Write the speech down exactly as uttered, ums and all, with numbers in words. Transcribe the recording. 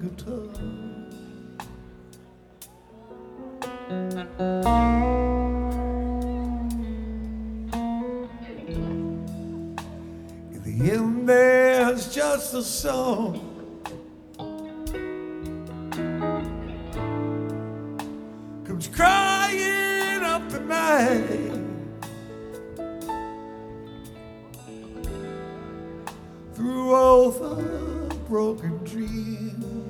guitar. In the end, there's just a song comes crying up the night through all the broken dreams